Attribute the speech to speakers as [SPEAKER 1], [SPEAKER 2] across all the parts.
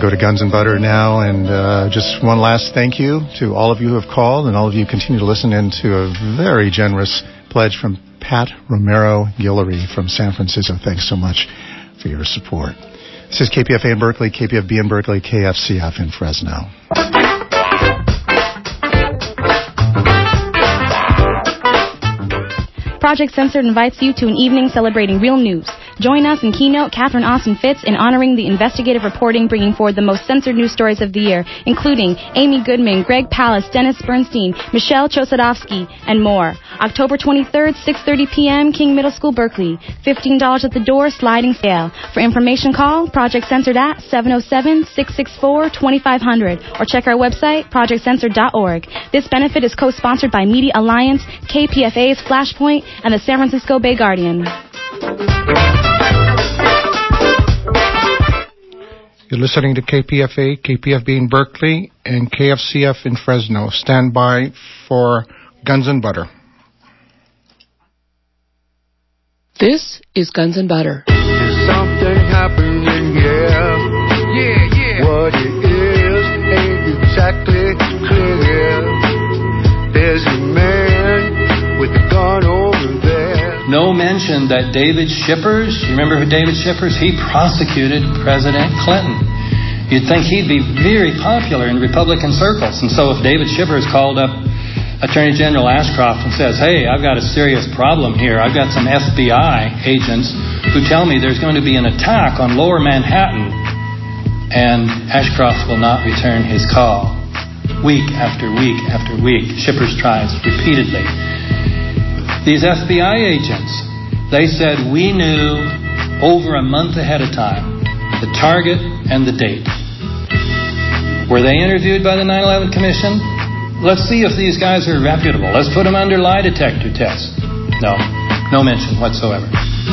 [SPEAKER 1] go to Guns and Butter now. And just one last thank you to all of you who have called, and all of you continue to listen in to a very generous pledge from Pat Romero Guillory from San Francisco. Thanks so much for your support. This is KPFA in Berkeley, KPFB in Berkeley, KFCF in Fresno.
[SPEAKER 2] Project Censored invites you to an evening celebrating real news. Join us in keynote Catherine Austin Fitts in honoring the investigative reporting bringing forward the most censored news stories of the year, including Amy Goodman, Greg Palast, Dennis Bernstein, Michelle Chosadovsky, and more. October 23rd, 6:30 p.m., King Middle School, Berkeley. $15 at the door, sliding scale. For information, call Project Censored at 707-664-2500 or check our website, projectcensored.org. This benefit is co-sponsored by Media Alliance, KPFA's Flashpoint, and the San Francisco Bay Guardian.
[SPEAKER 3] You're listening to KPFA, KPFB in Berkeley, and KFCF in Fresno. Stand by for Guns and Butter.
[SPEAKER 4] This is Guns and Butter.
[SPEAKER 5] There's something happening here. Yeah. What it is ain't exactly clear. There's a man with a gun over there.
[SPEAKER 6] No mention that David Shippers, you remember who David Shippers? He prosecuted President Clinton. You'd think he'd be very popular in Republican circles. And so if David Shippers called up Attorney General Ashcroft and says, hey, I've got a serious problem here. I've got some FBI agents who tell me there's going to be an attack on Lower Manhattan. And Ashcroft will not return his call. Week after week after week, Shippers tries repeatedly. These FBI agents, they said we knew over a month ahead of time the target and the date. Were they interviewed by the 9/11 Commission? Let's see if these guys are reputable. Let's put them under lie detector tests. No mention whatsoever.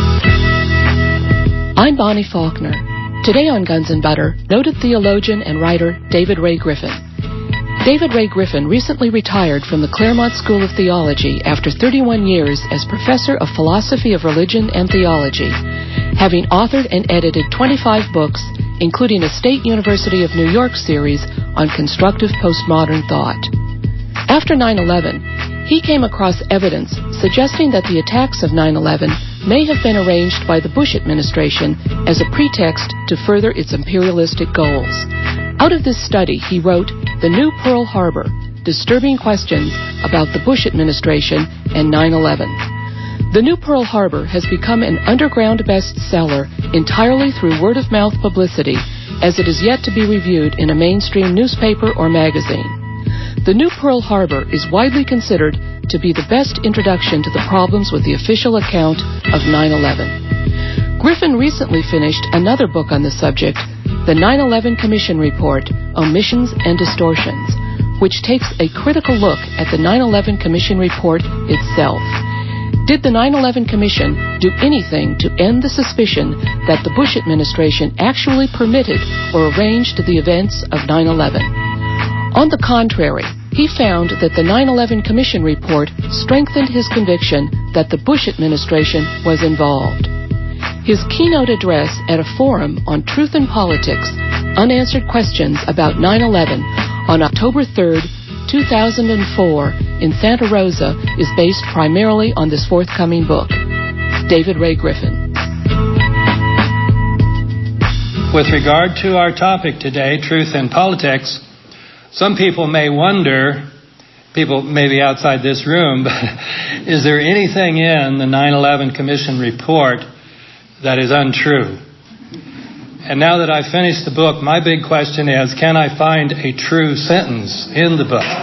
[SPEAKER 4] I'm Bonnie Faulkner. Today on Guns and Butter, noted theologian and writer David Ray Griffin. David Ray Griffin recently retired from the Claremont School of Theology after 31 years as professor of philosophy of religion and theology, having authored and edited 25 books, including a State University of New York series on constructive postmodern thought. After 9/11, he came across evidence suggesting that the attacks of 9/11 may have been arranged by the Bush administration as a pretext to further its imperialistic goals. Out of this study, he wrote The New Pearl Harbor, Disturbing Questions About the Bush Administration and 9/11. The New Pearl Harbor has become an underground bestseller entirely through word-of-mouth publicity, as it is yet to be reviewed in a mainstream newspaper or magazine. The New Pearl Harbor is widely considered to be the best introduction to the problems with the official account of 9/11. Griffin recently finished another book on the subject, The 9/11 Commission Report, Omissions and Distortions, which takes a critical look at the 9/11 Commission Report itself. Did the 9/11 Commission do anything to end the suspicion that the Bush administration actually permitted or arranged the events of 9/11? On the contrary, he found that the 9/11 Commission Report strengthened his conviction that the Bush administration was involved. His keynote address at a forum on Truth and Politics, Unanswered Questions About 9/11 on October 3rd, 2004 in Santa Rosa is based primarily on this forthcoming book. David Ray Griffin.
[SPEAKER 6] With regard to our topic today, Truth and Politics, some people may wonder, people maybe outside this room, but is there anything in the 9/11 Commission Report that is untrue? And now that I've finished the book, my big question is, can I find a true sentence in the book?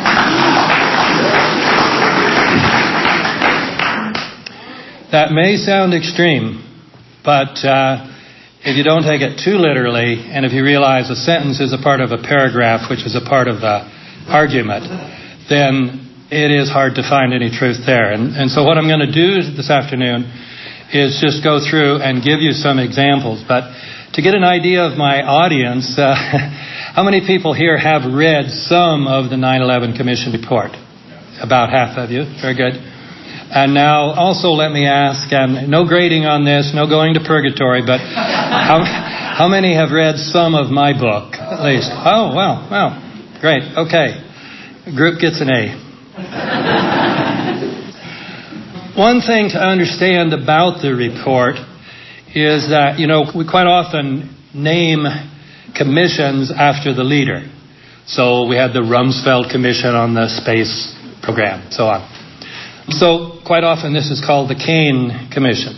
[SPEAKER 6] That may sound extreme, but if you don't take it too literally, and if you realize a sentence is a part of a paragraph, which is a part of the argument, then it is hard to find any truth there. And so what I'm going to do this afternoon is just go through and give you some examples. But to get an idea of my audience, how many people here have read some of the 9/11 Commission Report? About half of you. Very good. And now also let me ask, and no grading on this, no going to purgatory, but How many have read some of my book, at least? Oh, wow. Great. Okay. The group gets an A. One thing to understand about the report is that, we quite often name commissions after the leader. So we had the Rumsfeld Commission on the space program, so on. So quite often this is called the Kane Commission.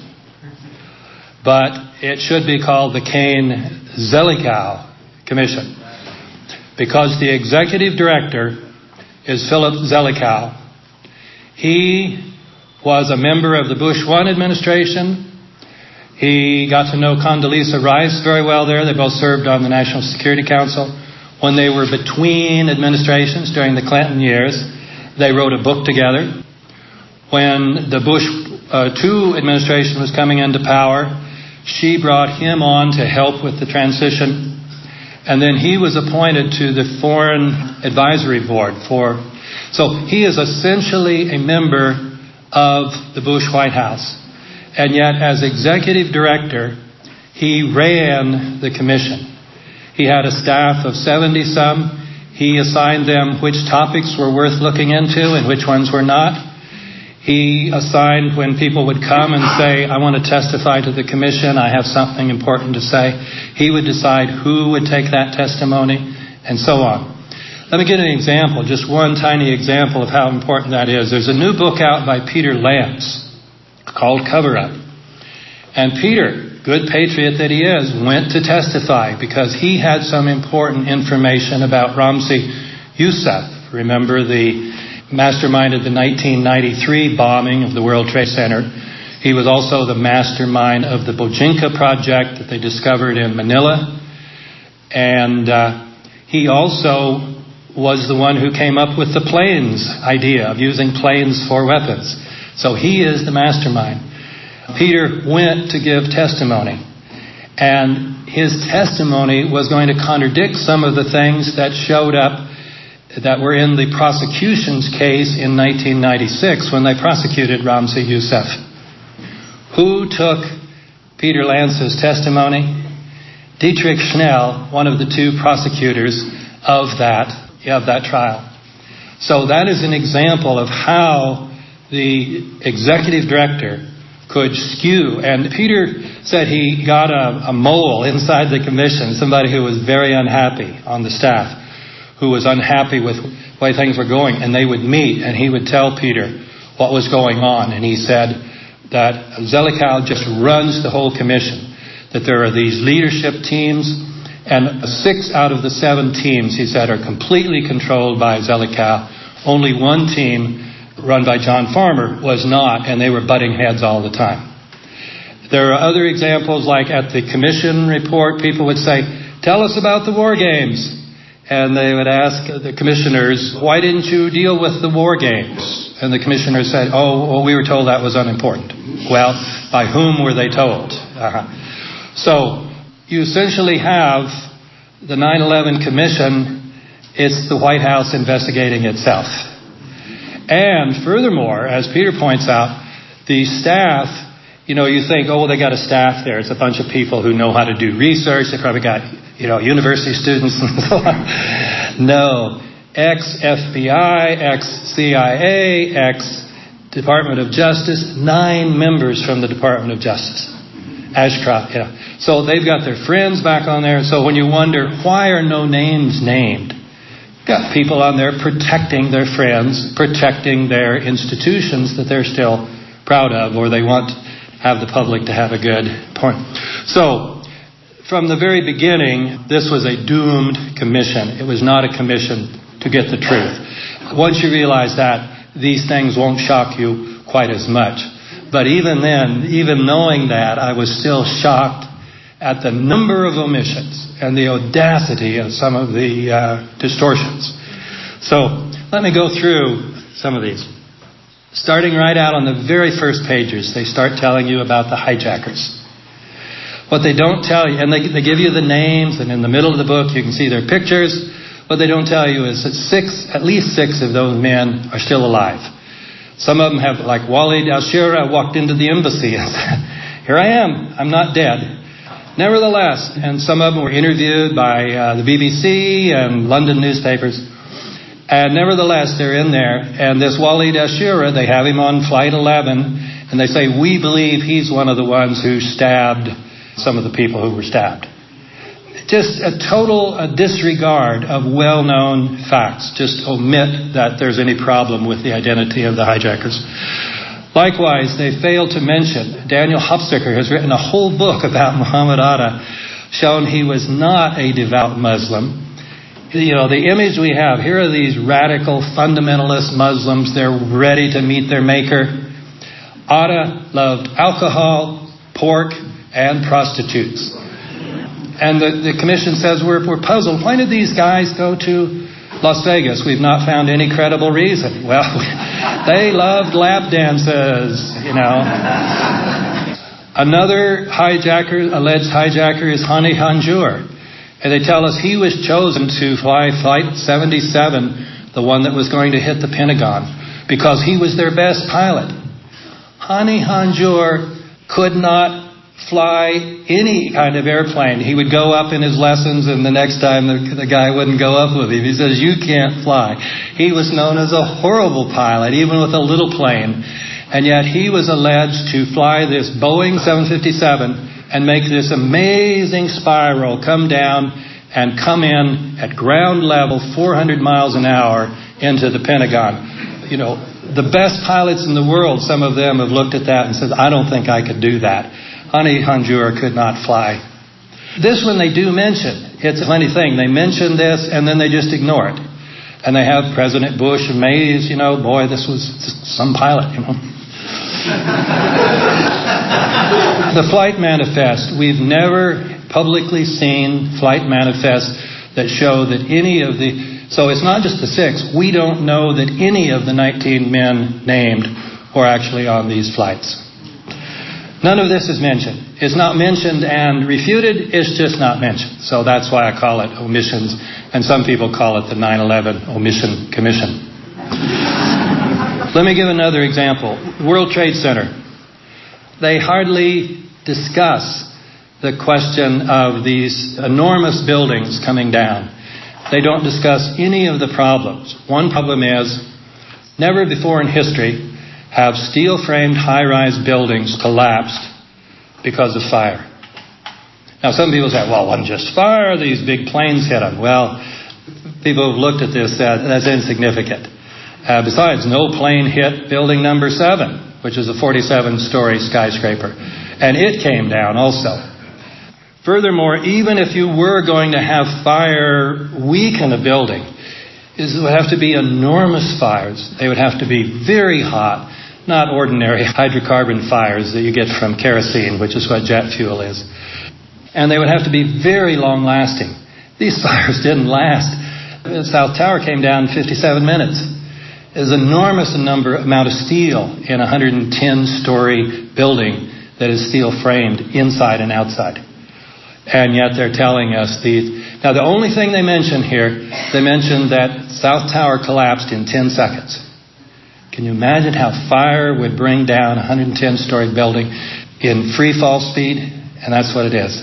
[SPEAKER 6] But it should be called the Kane-Zelikow Commission, because the executive director is Philip Zelikow. He was a member of the Bush 1 administration. He got to know Condoleezza Rice very well there. They both served on the National Security Council. When they were between administrations during the Clinton years, they wrote a book together. When the Bush 2 administration was coming into power, she brought him on to help with the transition. And then he was appointed to the Foreign Advisory Board so he is essentially a member of the Bush White House. And yet, as executive director, he ran the commission. He had a staff of 70-some. He assigned them which topics were worth looking into and which ones were not. He assigned when people would come and say, I want to testify to the commission, I have something important to say. He would decide who would take that testimony, and so on. Let me give an example, just one tiny example of how important that is. There's a new book out by Peter Lance called Cover Up. And Peter, good patriot that he is, went to testify because he had some important information about Ramzi Yousef. Remember the mastermind of the 1993 bombing of the World Trade Center. He was also the mastermind of the Bojinka project that they discovered in Manila. And he also was the one who came up with the planes idea of using planes for weapons. So he is the mastermind. Peter went to give testimony. And his testimony was going to contradict some of the things that showed up that were in the prosecution's case in 1996 when they prosecuted Ramzi Yousef. Who took Peter Lance's testimony? Dietrich Schnell, one of the two prosecutors of that trial. So that is an example of how the executive director could skew. And Peter said he got a mole inside the commission, somebody who was very unhappy on the staff, who was unhappy with the way things were going, and they would meet, and he would tell Peter what was going on. And he said that Zelikow just runs the whole commission, that there are these leadership teams, and 6 out of the 7 teams, he said, are completely controlled by Zelikow. Only one team, run by John Farmer, was not, and they were butting heads all the time. There are other examples, like at the commission report, people would say, tell us about the war games. And they would ask the commissioners, why didn't you deal with the war games? And the commissioners said, we were told that was unimportant. Well, by whom were they told? So you essentially have the 9/11 Commission. It's the White House investigating itself. And furthermore, as Peter points out, the staff, you think, they got a staff there. It's a bunch of people who know how to do research. They probably got, university students and so on. No. Ex-FBI, ex-CIA, ex-Department of Justice, 9 members from the Department of Justice. Ashcroft, So they've got their friends back on there. So when you wonder, why are no names named? Got people on there protecting their friends, protecting their institutions that they're still proud of, or they want to have the public to have a good point. So, from the very beginning, this was a doomed commission. It was not a commission to get the truth. Once you realize that, these things won't shock you quite as much. But even then, even knowing that, I was still shocked at the number of omissions and the audacity of some of the distortions. So, let me go through some of these. Starting right out on the very first pages, they start telling you about the hijackers. What they don't tell you, and they give you the names, and in the middle of the book you can see their pictures. What they don't tell you is that at least six of those men are still alive. Some of them have, like Walid al-Shura, walked into the embassy and said, here I am, I'm not dead. Nevertheless, and some of them were interviewed by the BBC and London newspapers, and nevertheless they're in there, and this Walid Ashura, they have him on Flight 11, and they say, we believe he's one of the ones who stabbed some of the people who were stabbed. Just a total disregard of well-known facts. Just omit that there's any problem with the identity of the hijackers. Likewise, they failed to mention, Daniel Hofstetter has written a whole book about Muhammad Atta, showing he was not a devout Muslim. You know, the image we have, here are these radical fundamentalist Muslims, they're ready to meet their maker. Atta loved alcohol, pork, and prostitutes. And the commission says, we're puzzled. Why did these guys go to Las Vegas? We've not found any credible reason. Well, they loved lap dances, you know. Another alleged hijacker is Hani Hanjour. And they tell us he was chosen to fly Flight 77, the one that was going to hit the Pentagon, because he was their best pilot. Hani Hanjour could not fly any kind of airplane. He would go up in his lessons, and the next time the guy wouldn't go up with him. He says, you can't fly. He was known as a horrible pilot, even with a little plane. And yet he was alleged to fly this Boeing 757 and make this amazing spiral, come down and come in at ground level, 400 miles an hour into the Pentagon. You know, the best pilots in the world, some of them have looked at that and said, I don't think I could do that. Hani Hanjour could not fly. This one they do mention. It's a funny thing. They mention this and then they just ignore it. And they have President Bush amazed, you know, boy, this was some pilot, you know. The flight manifest. We've never publicly seen flight manifests that show that any of the... So it's not just the 6. We don't know that any of the 19 men named were actually on these flights. None of this is mentioned. It's not mentioned and refuted. It's just not mentioned. So that's why I call it omissions. And some people call it the 9/11 Omission Commission. Let me give another example. World Trade Center. They hardly discuss the question of these enormous buildings coming down. They don't discuss any of the problems. One problem is, never before in history have steel-framed high-rise buildings collapsed because of fire. Now, some people say, well, it wasn't just fire, these big planes hit them. Well, people have looked at this, that's insignificant. Besides, no plane hit building number 7, which is a 47-story skyscraper. And it came down also. Furthermore, even if you were going to have fire weaken a building, it would have to be enormous fires. They would have to be very hot, not ordinary hydrocarbon fires that you get from kerosene, which is what jet fuel is. And they would have to be very long-lasting. These fires didn't last. The South Tower came down in 57 minutes. There's an enormous amount of steel in a 110-story building that is steel-framed inside and outside. And yet they're telling us Now, the only thing they mention here, they mention that South Tower collapsed in 10 seconds. Can you imagine how fire would bring down a 110-story building in free fall speed? And that's what it is.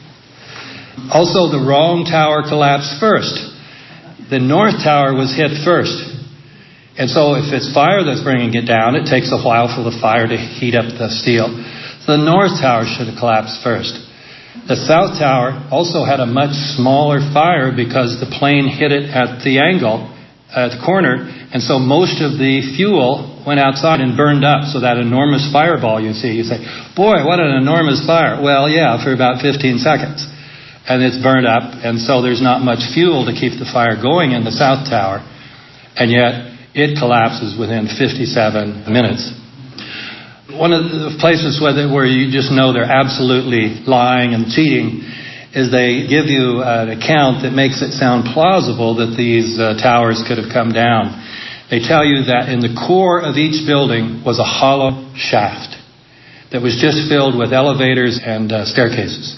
[SPEAKER 6] Also, the wrong tower collapsed first. The North Tower was hit first. And so if it's fire that's bringing it down, it takes a while for the fire to heat up the steel. So the North Tower should have collapsed first. The South Tower also had a much smaller fire because the plane hit it at the angle, at the corner, and so most of the fuel went outside and burned up. So that enormous fireball you say, boy, what an enormous fire. Well, yeah, for about 15 seconds. And it's burned up, and so there's not much fuel to keep the fire going in the South Tower. And yet it collapses within 57 minutes. One of the places where you just know they're absolutely lying and cheating is they give you an account that makes it sound plausible that these towers could have come down. They tell you that in the core of each building was a hollow shaft that was just filled with elevators and staircases.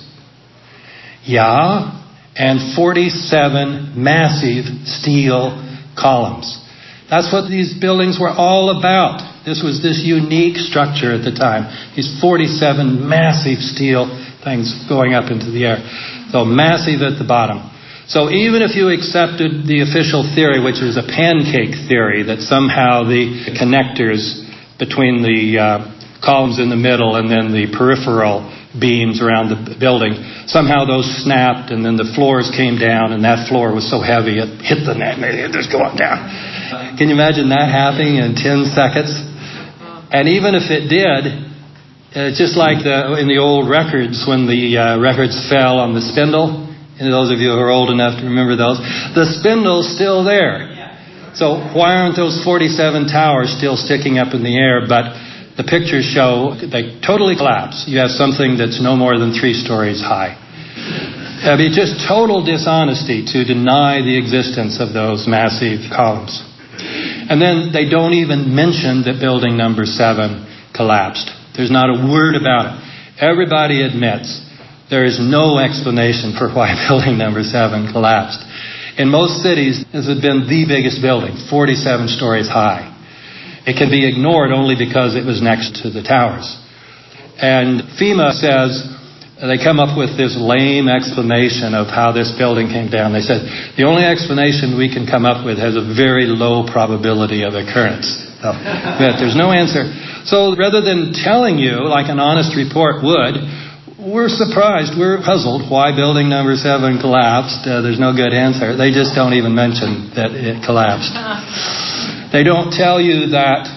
[SPEAKER 6] Yeah, and 47 massive steel columns. That's what these buildings were all about. This was this unique structure at the time. These 47 massive steel things going up into the air. So massive at the bottom. So even if you accepted the official theory, which is a pancake theory, that somehow the connectors between the columns in the middle and then the peripheral beams around the building, somehow those snapped and then the floors came down and that floor was so heavy it hit the net and it just going down. Can you imagine that happening in 10 seconds? And even if it did, just like in the old records when the records fell on the spindle, and those of you who are old enough to remember those, the spindle's still there. So why aren't those 47 towers still sticking up in the air? But the pictures show they totally collapse. You have something that's no more than 3 stories high. I mean, just total dishonesty to deny the existence of those massive columns. And then they don't even mention that building number 7 collapsed. There's not a word about it. Everybody admits there is no explanation for why building number 7 collapsed. In most cities, this has been the biggest building, 47 stories high. It can be ignored only because it was next to the towers. And FEMA says they come up with this lame explanation of how this building came down. They said, the only explanation we can come up with has a very low probability of occurrence. So, but there's no answer. So rather than telling you, like an honest report would, we're surprised, we're puzzled why building number 7 collapsed. There's no good answer. They just don't even mention that it collapsed. They don't tell you that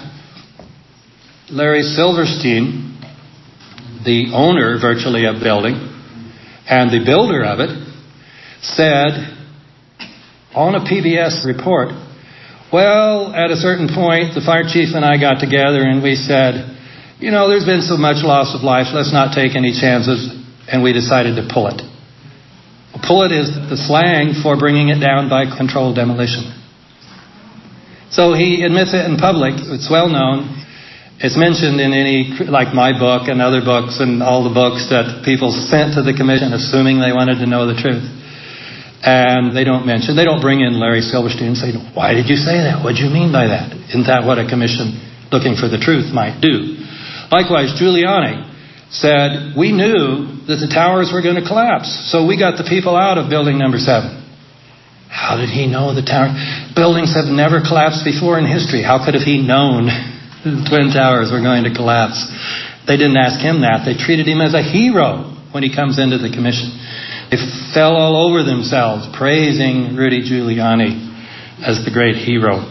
[SPEAKER 6] Larry Silverstein, the owner virtually of the building and the builder of it, said on a PBS report, well, at a certain point, the fire chief and I got together and we said, you know, there's been so much loss of life, let's not take any chances, and we decided to pull it. Pull it is the slang for bringing it down by controlled demolition. So he admits it in public. It's well known. It's mentioned in like my book and other books and all the books that people sent to the commission assuming they wanted to know the truth. And they don't bring in Larry Silverstein and say, why did you say that? What do you mean by that? Isn't that what a commission looking for the truth might do? Likewise, Giuliani said, we knew that the towers were going to collapse, so we got the people out of building number 7. How did he know the tower? Buildings have never collapsed before in history. How could have he known the Twin Towers were going to collapse? They didn't ask him that. They treated him as a hero when he comes into the commission. They fell all over themselves, praising Rudy Giuliani as the great hero.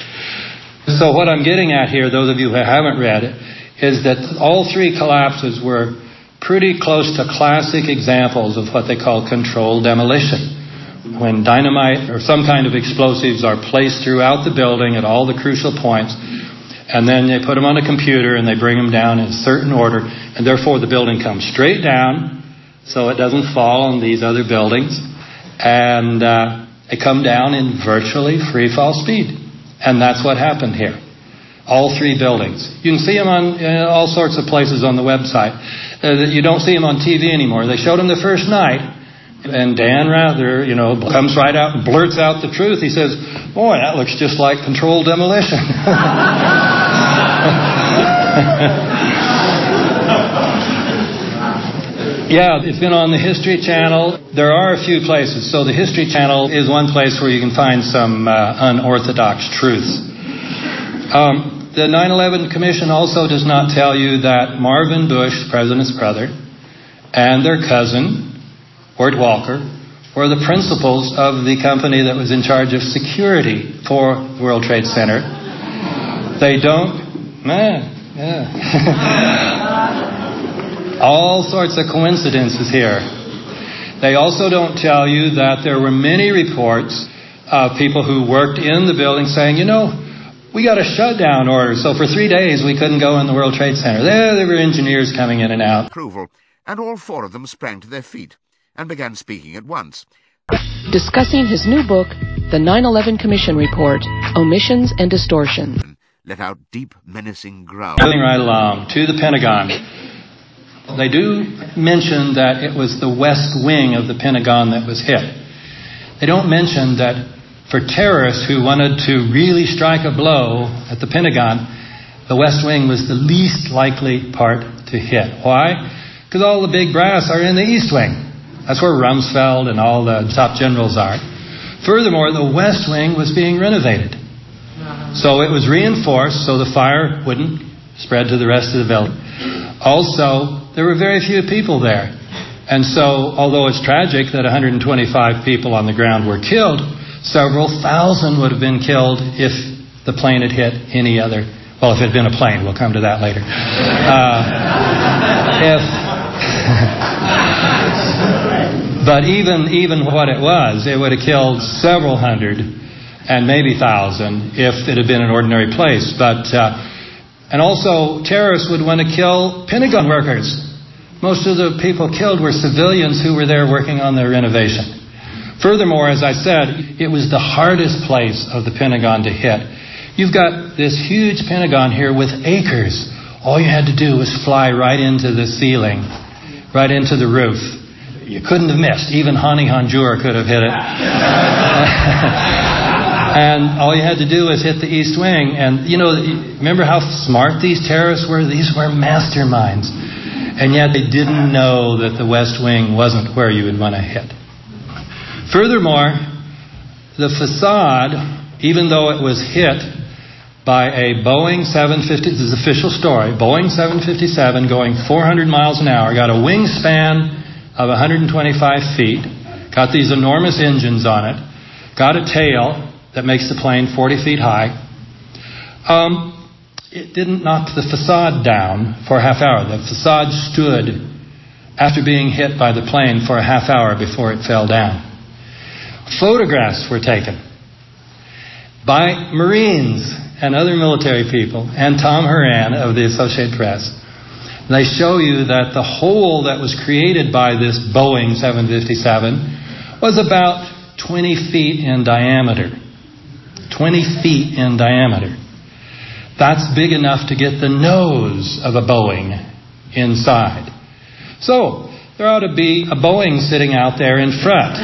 [SPEAKER 6] So what I'm getting at here, those of you who haven't read it, is that all 3 collapses were pretty close to classic examples of what they call controlled demolition. When dynamite or some kind of explosives are placed throughout the building at all the crucial points, and then they put them on a computer and they bring them down in a certain order, and therefore the building comes straight down so it doesn't fall on these other buildings, and they come down in virtually free fall speed. And that's what happened here. All 3 buildings. You can see them on all sorts of places on the website. You don't see them on TV anymore. They showed them the first night, and Dan Rather, comes right out and blurts out the truth. He says, boy, that looks just like controlled demolition. Yeah, it's been on the History Channel. There are a few places. So the History Channel is one place where you can find some unorthodox truths. The 9/11 Commission also does not tell you that Marvin Bush, the president's brother, and their cousin, Wirt Walker, were the principals of the company that was in charge of security for the World Trade Center. They don't... All sorts of coincidences here. They also don't tell you that there were many reports of people who worked in the building saying, we got a shutdown order, so for 3 days we couldn't go in the World Trade Center. There were engineers coming in and out.
[SPEAKER 7] Approval, and all 4 of them sprang to their feet and began speaking at once.
[SPEAKER 4] Discussing his new book, The 9/11 Commission Report, Omissions and Distortions.
[SPEAKER 7] Let out deep, menacing growls.
[SPEAKER 6] Moving right along to the Pentagon. They do mention that it was the west wing of the Pentagon that was hit. They don't mention that for terrorists who wanted to really strike a blow at the Pentagon, the West Wing was the least likely part to hit. Why? because all the big brass are in the East Wing. That's where Rumsfeld and all the top generals are. Furthermore, the West Wing was being renovated. So it was reinforced so the fire wouldn't spread to the rest of the building. Also, there were very few people there. And so, although it's tragic that 125 people on the ground were killed, several thousand would have been killed if the plane had hit any other... Well, if it had been a plane, we'll come to that later. But even what it would have killed several hundred and maybe thousand if it had been an ordinary place. And also, terrorists would want to kill Pentagon workers. Most of the people killed were civilians who were there working on their renovation. Furthermore, as I said, it was the hardest place of the Pentagon to hit. You've got this huge Pentagon here with acres. All you had to do was fly right into the ceiling, right into the roof. You couldn't have missed. Even Hani Hanjour could have hit it. And all you had to do was hit the East Wing. And, remember how smart these terrorists were? These were masterminds. And yet they didn't know that the West Wing wasn't where you would want to hit. Furthermore, the facade, even though it was hit by a Boeing 750, this is official story, Boeing 757 going 400 miles an hour, got a wingspan of 125 feet, got these enormous engines on it, got a tail that makes the plane 40 feet high. It didn't knock the facade down for a half hour. The facade stood after being hit by the plane for a half hour before it fell down. Photographs were taken by Marines and other military people and Tom Horan of the Associated Press. They show you that the hole that was created by this Boeing 757 was about 20 feet in diameter. 20 feet in diameter. That's big enough to get the nose of a Boeing inside. So, there ought to be a Boeing sitting out there in front.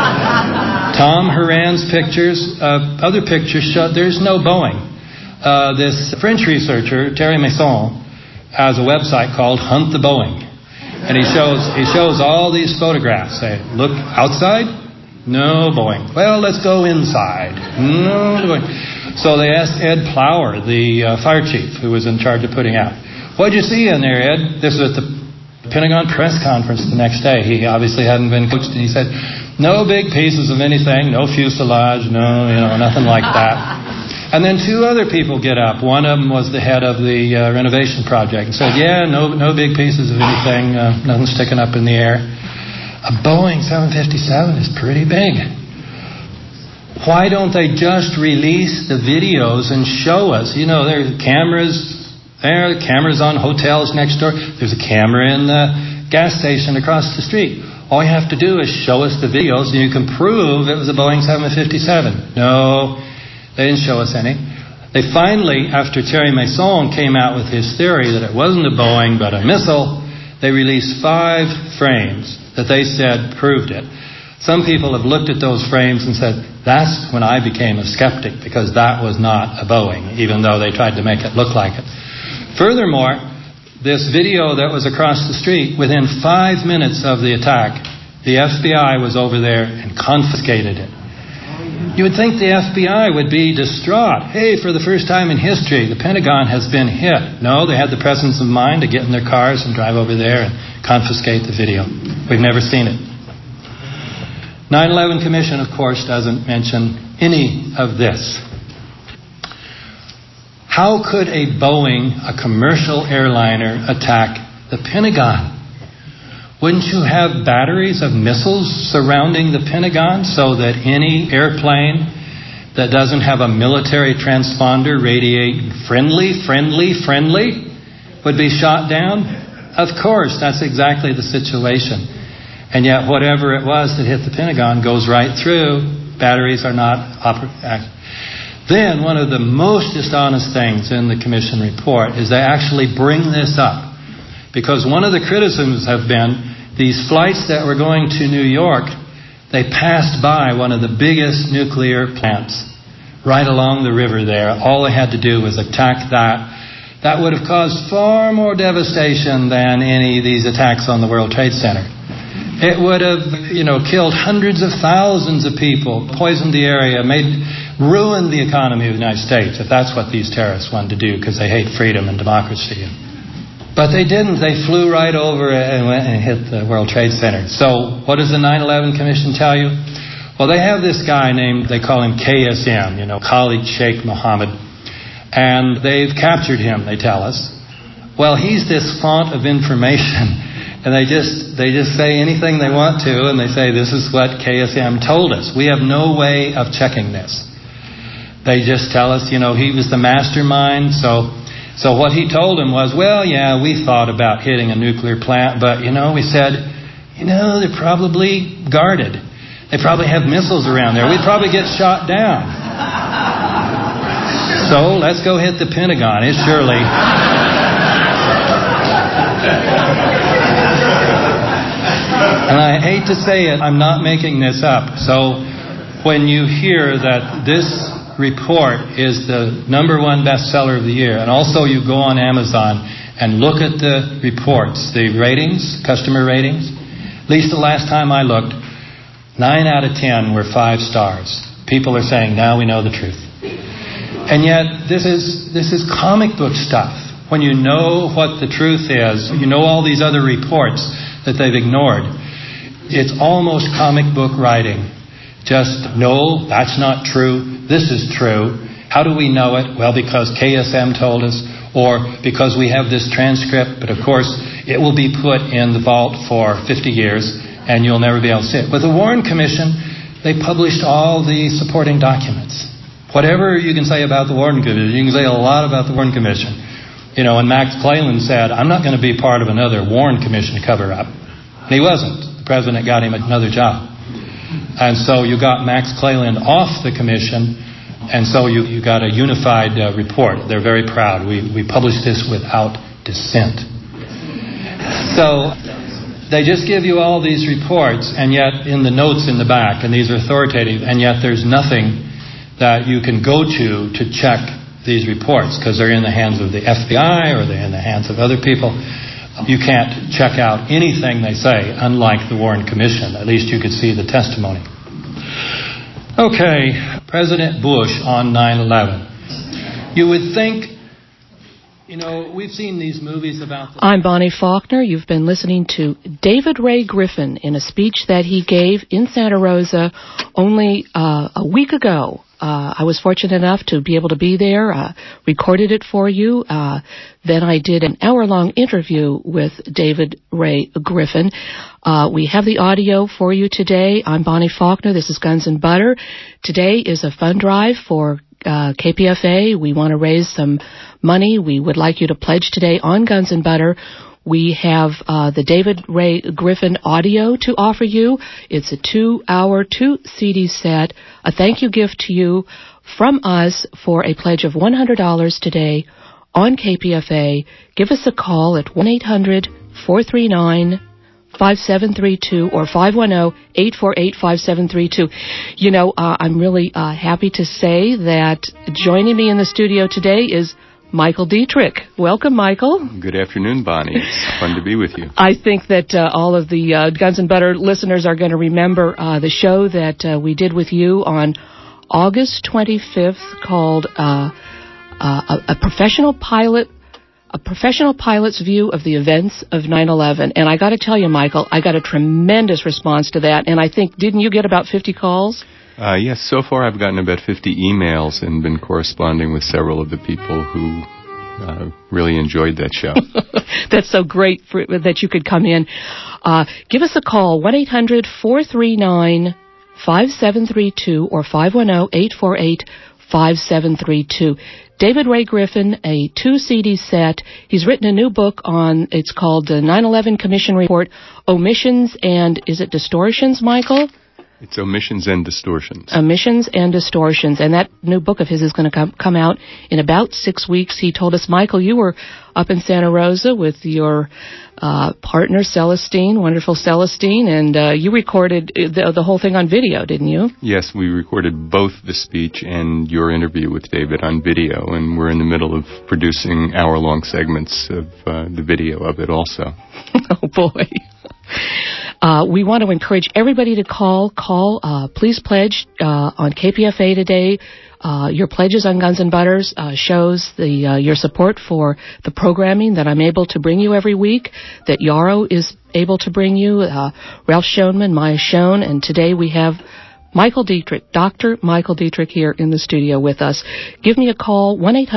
[SPEAKER 6] Tom Horan's pictures, other pictures show there's no Boeing. This French researcher, Thierry Masson, has a website called Hunt the Boeing. And he shows all these photographs. Say, look outside, no Boeing. Well, let's go inside. No Boeing. So they asked Ed Plower, the fire chief, who was in charge of putting out. What'd you see in there, Ed? This was at the Pentagon press conference the next day. He obviously hadn't been coached, and he said, no big pieces of anything, no fuselage, nothing like that. And then two other people get up. One of them was the head of the renovation project and said, no big pieces of anything, nothing sticking up in the air. A Boeing 757 is pretty big. Why don't they just release the videos and show us? There are cameras there, cameras on hotels next door. There's a camera in the gas station across the street. All you have to do is show us the videos and you can prove it was a Boeing 757. No, they didn't show us any. They finally, after Thierry Masson came out with his theory that it wasn't a Boeing but a missile, they released 5 frames that they said proved it. Some people have looked at those frames and said, that's when I became a skeptic, because that was not a Boeing, even though they tried to make it look like it. Furthermore, this video that was across the street, within 5 minutes of the attack, the FBI was over there and confiscated it. You would think the FBI would be distraught. Hey, for the first time in history, the Pentagon has been hit. No, they had the presence of mind to get in their cars and drive over there and confiscate the video. We've never seen it. 9/11 Commission, of course, doesn't mention any of this. How could a Boeing, a commercial airliner, attack the Pentagon? Wouldn't you have batteries of missiles surrounding the Pentagon so that any airplane that doesn't have a military transponder radiating friendly would be shot down? Of course, that's exactly the situation. And yet whatever it was that hit the Pentagon goes right through. Batteries are not operating. Then one of the most dishonest things in the Commission report is they actually bring this up. Because one of the criticisms have been these flights that were going to New York, they passed by one of the biggest nuclear plants right along the river there. All they had to do was attack that. that would have caused far more devastation than any of these attacks on the World Trade Center. It would have, killed hundreds of thousands of people, poisoned the area, ruined the economy of the United States, if that's what these terrorists wanted to do, because they hate freedom and democracy. But they didn't. They flew right over and went and hit the World Trade Center. So what does the 9/11 Commission tell you? Well, they have this guy they call him KSM, Khalid Sheikh Mohammed. And they've captured him, they tell us. Well, he's this font of information. And they just say anything they want to, and they say, this is what KSM told us. We have no way of checking this. They just tell us, he was the mastermind. So what he told them was, well, yeah, we thought about hitting a nuclear plant, but, we said, they're probably guarded. They probably have missiles around there. We'd probably get shot down. So let's go hit the Pentagon. It's surely... And I hate to say it, I'm not making this up. So when you hear that this report is the #1 bestseller of the year, and also you go on Amazon and look at the reports, the ratings, customer ratings, at least the last time I looked, 9 out of 10 were 5 stars. People are saying, now we know the truth. And yet, this is comic book stuff. When you know what the truth is, you know all these other reports that they've ignored, it's almost comic book writing. Just, no, that's not true. This is true. How do we know it? Well, because KSM told us, or because we have this transcript, but of course, it will be put in the vault for 50 years, and you'll never be able to see it. With the Warren Commission, they published all the supporting documents. Whatever you can say about the Warren Commission, you can say a lot about the Warren Commission. And Max Cleland said, I'm not going to be part of another Warren Commission cover-up. And he wasn't. The president got him another job. And so you got Max Cleland off the commission, and so you got a unified report. They're very proud. We published this without dissent. So they just give you all these reports, and yet in the notes in the back, and these are authoritative, and yet there's nothing that you can go to check these reports, because they're in the hands of the FBI or they're in the hands of other people. You can't check out anything they say, unlike the Warren Commission. At least you could see the testimony. Okay, President Bush on 9/11. You would think, we've seen these movies about...
[SPEAKER 4] I'm Bonnie Faulkner. You've been listening to David Ray Griffin in a speech that he gave in Santa Rosa only a week ago. I was fortunate enough to be able to be there, recorded it for you. Then I did an hour-long interview with David Ray Griffin. We have the audio for you today. I'm Bonnie Faulkner. This is Guns and Butter. Today is a fund drive for KPFA. We want to raise some money. We would like you to pledge today on Guns and Butter. We have the David Ray Griffin audio to offer you. It's a 2-hour, 2-CD set, a thank you gift to you from us for a pledge of $100 today on KPFA. Give us a call at 1-800-439-5732 or 510-848-5732. I'm really happy to say that joining me in the studio today is Michael Dietrich. Welcome, Michael.
[SPEAKER 8] Good afternoon, Bonnie. It's fun to be with you.
[SPEAKER 4] I think that all of the Guns and Butter listeners are going to remember the show that we did with you on August 25th called a professional pilot's view of the events of 9/11. And I got to tell you, Michael, I got a tremendous response to that. And I think, didn't you get about 50 calls?
[SPEAKER 8] Yes, so far I've gotten about 50 emails and been corresponding with several of the people who really enjoyed that show.
[SPEAKER 4] That's so great that you could come in. Give us a call, 1-800-439-5732 or 510-848-5732. David Ray Griffin, a 2-CD set. He's written a new book it's called the 9/11 Commission Report, Omissions and, is it Distortions, Michael?
[SPEAKER 8] It's Omissions and Distortions.
[SPEAKER 4] Omissions and Distortions. And that new book of his is going to come out in about 6 weeks. He told us, Michael, you were up in Santa Rosa with your partner, Celestine, wonderful Celestine, and you recorded the whole thing on video, didn't you?
[SPEAKER 8] Yes, we recorded both the speech and your interview with David on video, and we're in the middle of producing hour-long segments of the video of it also.
[SPEAKER 4] Oh, boy. We want to encourage everybody to call. Please pledge on KPFA today. Your pledges on Guns and Butters shows your support for the programming that I'm able to bring you every week, that Yarrow is able to bring you, Ralph Schoenman, Maya Schoen, and today we have Michael Dietrich, Dr. Michael Dietrich here in the studio with us. Give me a call,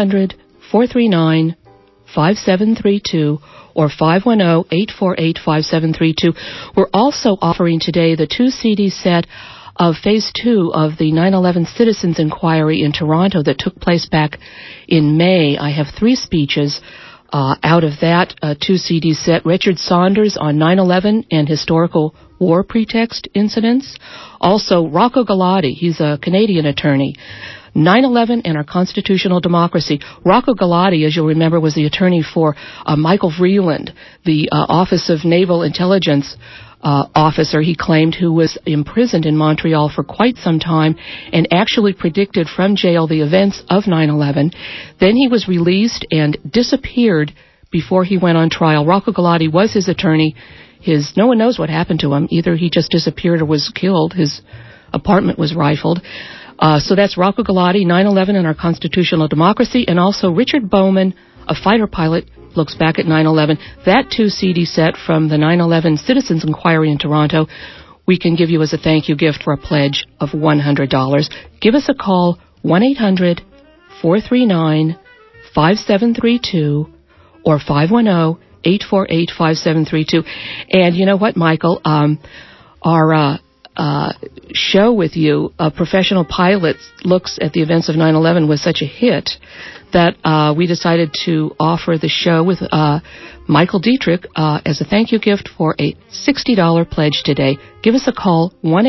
[SPEAKER 4] 1-800-439-5732 or 510-848-5732. We're also offering today the 2-CD set of Phase 2 of the 9/11 Citizens Inquiry in Toronto that took place back in May. I have 3 speeches out of that 2-CD set. Richard Saunders on 9/11 and historical war pretext incidents. Also, Rocco Galati, he's a Canadian attorney. 9/11 and our constitutional democracy. Rocco Galati, as you'll remember, was the attorney for Michael Vreeland, the Office of Naval Intelligence officer, he claimed, who was imprisoned in Montreal for quite some time and actually predicted from jail the events of 9/11. Then he was released and disappeared before he went on trial. Rocco Galati was his attorney. No one knows what happened to him. Either he just disappeared or was killed. His apartment was rifled. So that's Rocco Galati, 9/11 and our constitutional democracy, and also Richard Bowman, a fighter pilot, looks back at 9/11. That 2-CD set from the 9/11 Citizens Inquiry in Toronto, we can give you as a thank you gift for a pledge of $100. Give us a call, 1-800-439-5732 or 510-848-5732. And you know what, Michael? Our show with you, Professional Pilots Looks at the Events of 9/11, was such a hit that we decided to offer the show with Michael Dietrich as a thank you gift for a $60 pledge today. Give us a call,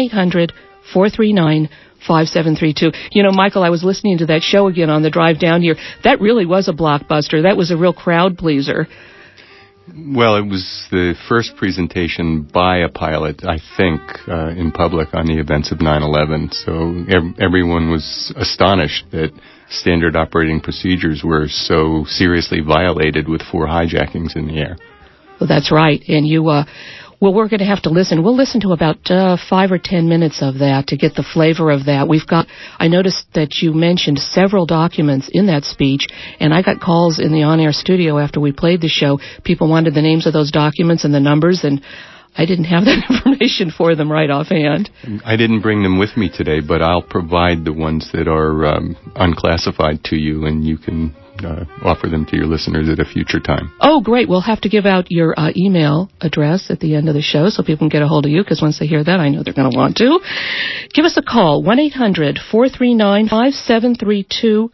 [SPEAKER 4] 1-800-439-5732. You know, Michael, I was listening to that show again on the drive down here. That really was a blockbuster. That was a real crowd pleaser.
[SPEAKER 8] Well, it was the first presentation by a pilot, I think, in public on the events of 9/11. So everyone was astonished that standard operating procedures were so seriously violated with 4 hijackings in the air.
[SPEAKER 4] Well, that's right. And we're going to have to listen. We'll listen to about 5 or 10 minutes of that to get the flavor of that. I noticed that you mentioned several documents in that speech, and I got calls in the on-air studio after we played the show. People wanted the names of those documents and the numbers, and I didn't have that information for them right offhand.
[SPEAKER 8] I didn't bring them with me today, but I'll provide the ones that are unclassified to you, and you can offer them to your listeners at a future time.
[SPEAKER 4] Oh, great. We'll have to give out your email address at the end of the show so people can get a hold of you, because once they hear that, I know they're going to want to. Give us a call, 1-800-439-5732,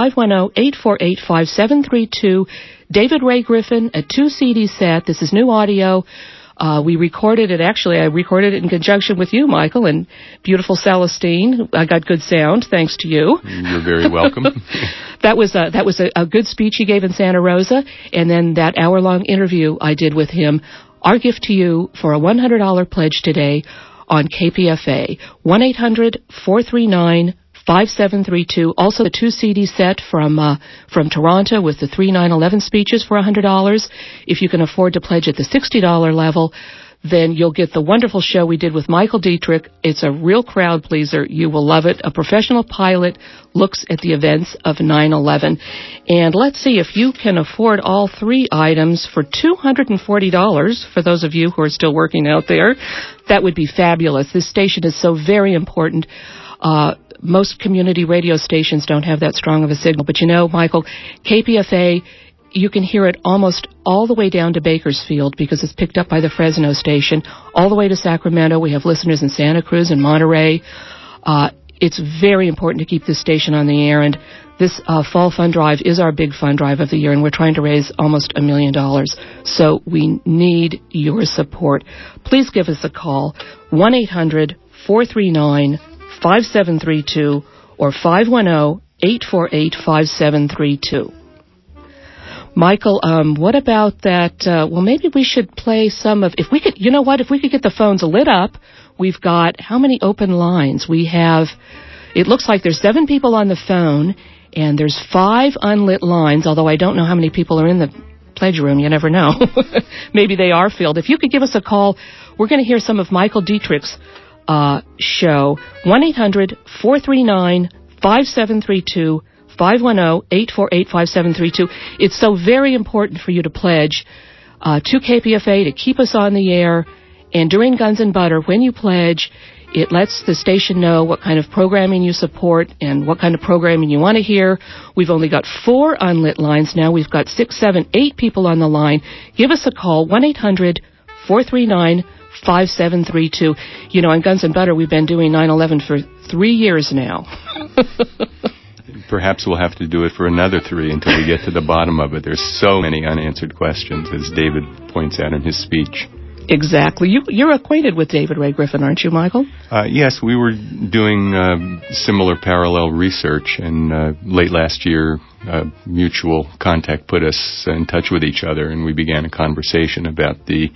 [SPEAKER 4] 510-848-5732. David Ray Griffin, a 2-CD set. This is new audio. We recorded it, actually, I recorded it in conjunction with you, Michael, and beautiful Celestine. I got good sound, thanks to you.
[SPEAKER 8] You're very welcome.
[SPEAKER 4] That was a good speech he gave in Santa Rosa, and then that hour-long interview I did with him. Our gift to you for a $100 pledge today on KPFA, 1-800-439-5732. Also, the 2-CD set from Toronto with the 3 9/11 speeches for $100. If you can afford to pledge at the $60 level, then you'll get the wonderful show we did with Michael Dietrich. It's a real crowd pleaser. You will love it. A professional pilot looks at the events of 9/11. And let's see if you can afford all 3 items for $240 for those of you who are still working out there. That would be fabulous. This station is so very important. Most community radio stations don't have that strong of a signal. But you know, Michael, KPFA, you can hear it almost all the way down to Bakersfield because it's picked up by the Fresno station, all the way to Sacramento. We have listeners in Santa Cruz and Monterey. It's very important to keep this station on the air, and this fall fund drive is our big fund drive of the year, and we're trying to raise almost $1 million. So we need your support. Please give us a call, 1-800 1-800-439-5732 or 510-848-5732. Michael, what about that? Well, maybe we should play some of, if we could get the phones lit up. We've got how many open lines? We have, it looks like there's 7 people on the phone, and there's 5 unlit lines, although I don't know how many people are in the pledge room. You never know. Maybe they are filled. If you could give us a call, we're going to hear some of Michael Dietrich's show. 1-800-439-5732. 510-848-5732. It's so very important for you to pledge to KPFA to keep us on the air. And during Guns and Butter, when you pledge, it lets the station know what kind of programming you support and what kind of programming you want to hear. We've only got 4 unlit lines now. We've got 6, 7, 8 people on the line. Give us a call, 1-800-439-5732. You know, on Guns and Butter, we've been doing 9/11 for 3 years now.
[SPEAKER 8] Perhaps we'll have to do it for another 3 until we get to the bottom of it. There's so many unanswered questions, as David points out in his speech.
[SPEAKER 4] Exactly. You're acquainted with David Ray Griffin, aren't you, Michael?
[SPEAKER 8] Yes, we were doing similar parallel research, and late last year, mutual contact put us in touch with each other, and we began a conversation about the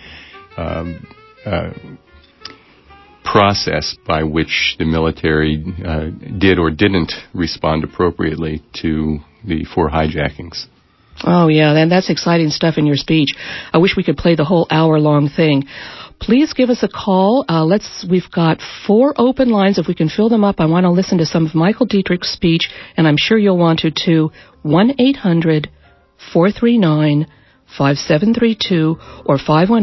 [SPEAKER 8] process by which the military did or didn't respond appropriately to the 4 hijackings.
[SPEAKER 4] Oh, yeah, and that's exciting stuff in your speech. I wish we could play the whole hour-long thing. Please give us a call. We've got 4 open lines. If we can fill them up, I want to listen to some of Michael Dietrich's speech, and I'm sure you'll want to, too. 1-800-439-5732 or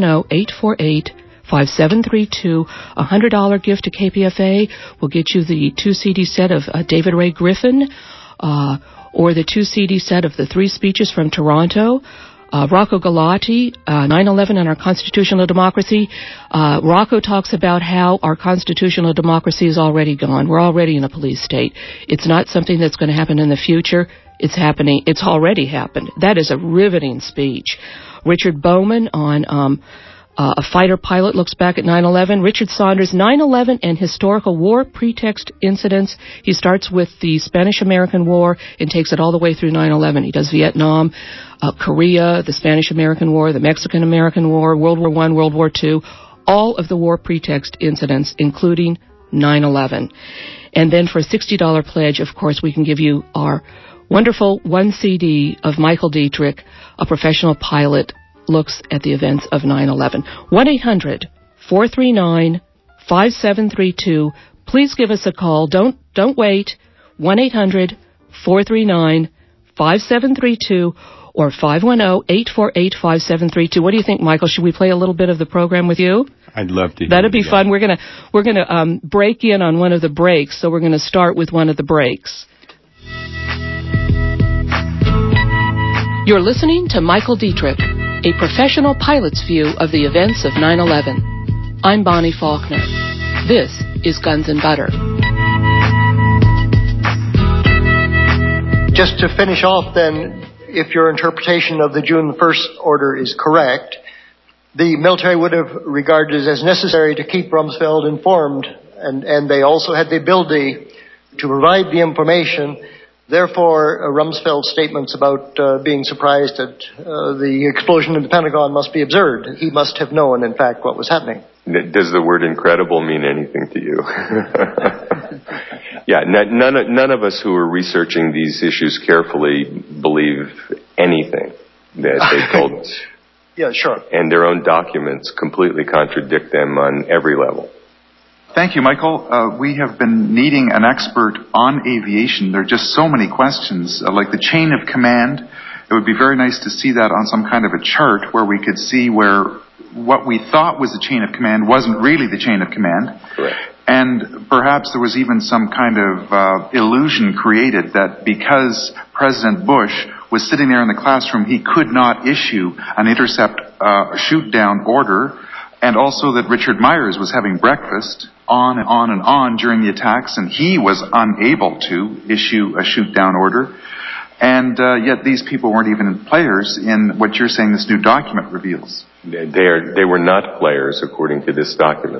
[SPEAKER 4] 510-848-5732. A $100 gift to KPFA will get you the 2 CD set of David Ray Griffin, or the 2 CD set of the 3 speeches from Toronto. Rocco Galati, 9/11 and Our Constitutional Democracy. Rocco talks about how our constitutional democracy is already gone. We're already in a police state. It's not something that's going to happen in the future. It's happening. It's already happened. That is a riveting speech. Richard Bowman on a fighter pilot looks back at 9/11. Richard Saunders, 9/11 and Historical War Pretext Incidents. He starts with the Spanish-American War and takes it all the way through 9/11. He does Vietnam, Korea, the Spanish-American War, the Mexican-American War, World War I, World War II, all of the war pretext incidents, including 9/11. And then for a $60 pledge, of course, we can give you our wonderful 1 CD of Michael Dietrich, a professional pilot, looks at the events of 9/11. 1-800-439-5732. Please give us a call. Don't wait. 1-800-439-5732 or 510-848-5732. What do you think, Michael? Should we play a little bit of the program with you?
[SPEAKER 8] I'd love to.
[SPEAKER 4] That'd be fun. We're gonna break in on one of the breaks, so we're gonna start with one of the breaks. You're listening to Michael Dietrich, a professional pilot's view of the events of 9/11. I'm Bonnie Faulkner. This is Guns and Butter.
[SPEAKER 9] Just to finish off then, if your interpretation of the June 1st order is correct, the military would have regarded it as necessary to keep Rumsfeld informed, and they also had the ability to provide the information. Therefore, Rumsfeld's statements about being surprised at the explosion in the Pentagon must be absurd. He must have known, in fact, what was happening.
[SPEAKER 10] Does the word incredible mean anything to you? Yeah, none of us who are researching these issues carefully believe anything that they told us.
[SPEAKER 9] Yeah, sure.
[SPEAKER 10] And their own documents completely contradict them on every level.
[SPEAKER 11] Thank you, Michael. We have been needing an expert on aviation. There are just so many questions, like the chain of command. It would be very nice to see that on some kind of a chart where we could see where what we thought was the chain of command wasn't really the chain of command.
[SPEAKER 10] Correct.
[SPEAKER 11] And perhaps there was even some kind of illusion created that because President Bush was sitting there in the classroom, he could not issue an intercept shoot-down order, and also that Richard Myers was having breakfast on and on and on during the attacks, and he was unable to issue a shoot-down order. And yet these people weren't even players in what you're saying this new document reveals.
[SPEAKER 10] They were not players, according to this document.